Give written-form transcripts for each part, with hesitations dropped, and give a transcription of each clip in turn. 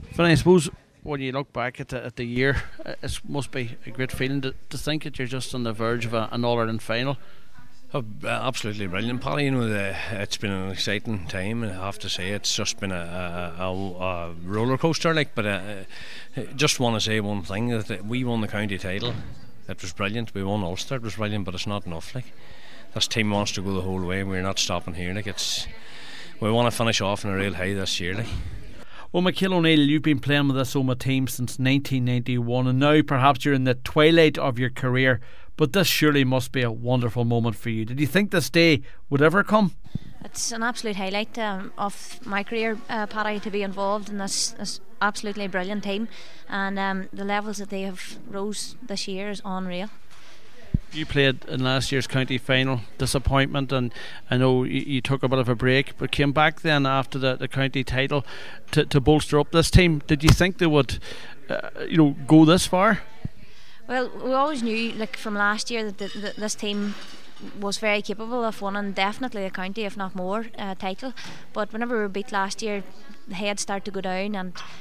But I suppose when you look back at the year, it must be a great feeling to think that you're just on the verge of an All Ireland final. Oh, absolutely brilliant, Paddy. It's been an exciting time, and I have to say it's just been a roller coaster. But just want to say one thing: that we won the county title. It was brilliant. We won Ulster. It was brilliant, but it's not enough. This team wants to go the whole way. We're not stopping here. We want to finish off on a real high this year. Well, Michael O'Neill, you've been playing with this Omagh team since 1991, and now perhaps you're in the twilight of your career, but this surely must be a wonderful moment for you. Did you think this day would ever come? It's an absolute highlight of my career, Paddy, to be involved in this absolutely brilliant team, and the levels that they have rose this year is unreal. You played in last year's county final, disappointment, and I know you took a bit of a break, but came back then after the county title to bolster up this team. Did you think they would go this far? Well, we always knew from last year that this team was very capable of winning definitely a county, if not more, title. But whenever we were beat last year, the head started to go down,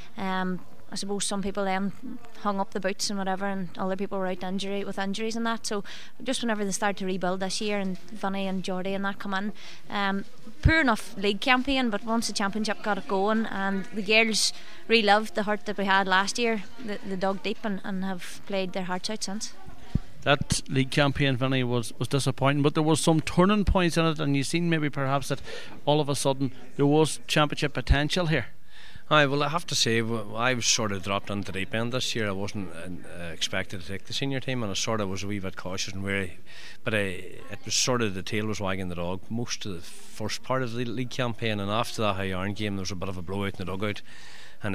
and I suppose some people then hung up the boots and whatever, and other people were out with injuries and that. So just whenever they started to rebuild this year, and Vinny and Jordy and that come in, poor enough league campaign, but once the championship got it going, and the girls relived the hurt that we had last year, they dug deep and have played their hearts out since. That league campaign, Vinny, was disappointing, but there was some turning points in it, and you seen maybe perhaps that all of a sudden there was championship potential here. Well, I have to say, I was sort of dropped into the deep end this year. I wasn't expected to take the senior team, and I sort of was a wee bit cautious and wary. But it was sort of the tail was wagging the dog most of the first part of the league campaign, and after that High Iron game, there was a bit of a blowout in the dugout, and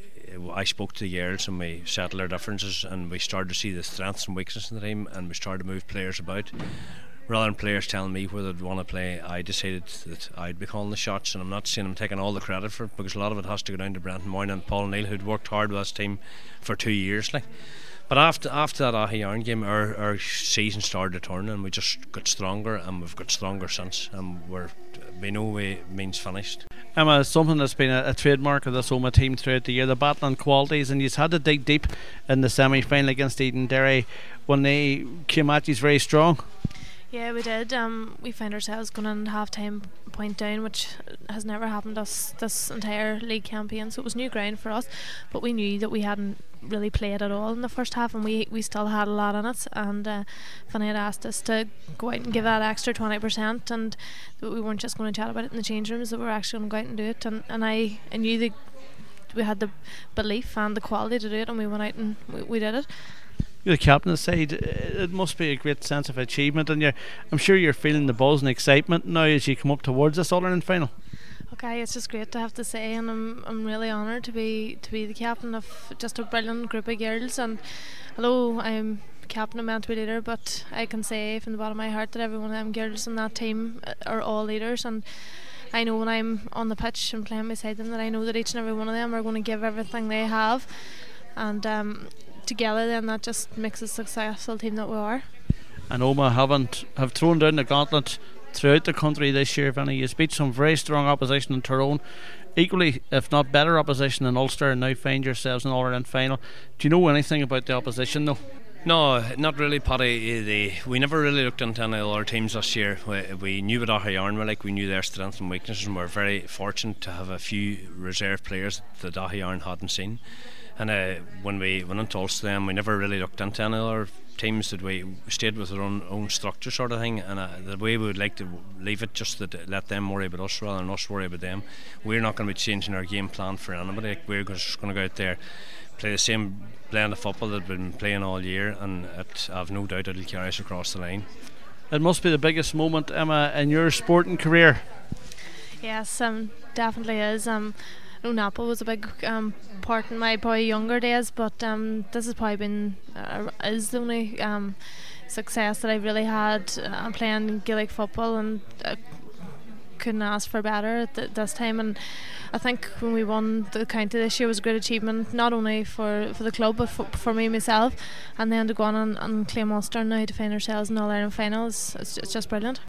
I spoke to the girls and we settled our differences, and we started to see the strengths and weaknesses in the team, and we started to move players about. Rather than players telling me where they'd want to play, I decided that I'd be calling the shots, and I'm not saying I'm taking all the credit for it, because a lot of it has to go down to Brenton Moyne and Paul Neal, who'd worked hard with this team for 2 years. But after that Ahi Iron game, our season started to turn, and we just got stronger, and we've got stronger since, and we know it means finished. Emma, something that's been a trademark of this Omagh team throughout the year, the battling qualities, and you've had to dig deep in the semi-final against Eden Derry when they came at you very strong. Yeah, we did. We found ourselves going in half-time point down, which has never happened to us this entire league campaign, so it was new ground for us, but we knew that we hadn't really played at all in the first half, and we still had a lot in it, and Fanny had asked us to go out and give that extra 20%, and that we weren't just going to chat about it in the change rooms, that we were actually going to go out and do it, and I knew that we had the belief and the quality to do it, and we went out and we did it. You're the captain of the side. It must be a great sense of achievement, and I'm sure you're feeling the buzz and excitement now as you come up towards this All Ireland final. Okay, it's just great to have to say, and I'm really honoured to be the captain of just a brilliant group of girls. And although I'm captain and meant to be leader, but I can say from the bottom of my heart that every one of them girls in that team are all leaders, and I know when I'm on the pitch and playing beside them that I know that each and every one of them are going to give everything they have, and together then that just makes a successful team that we are. And Omagh have thrown down the gauntlet throughout the country this year, Vinny. You beat some very strong opposition in Tyrone, equally if not better opposition in Ulster, and now find yourselves in an All Ireland final. Do you know anything about the opposition though? No, not really, Paddy. We never really looked into any other teams this year. We knew what Ahi Iron were like, we knew their strengths and weaknesses, and we're very fortunate to have a few reserve players that Ahi Iron hadn't seen. And when we went into Ulster, we never really looked into any other teams. That we stayed with our own structure sort of thing, and the way we would like to leave it, just to let them worry about us rather than us worry about them. We're not going to be changing our game plan for anybody. We're just going to go out there, play the same blend of football that we've been playing all year, and I've no doubt it'll carry us across the line. It must be the biggest moment, Emma, in your sporting career. Yes, definitely is. No, Napa was a big part in my probably younger days, but this has probably been is the only success that I've really had playing Gaelic football, and couldn't ask for better at this time. And I think when we won the county this year was a great achievement, not only for the club but for me myself, and then to go on and claim Ulster and now to find ourselves in All Ireland finals, it's just brilliant.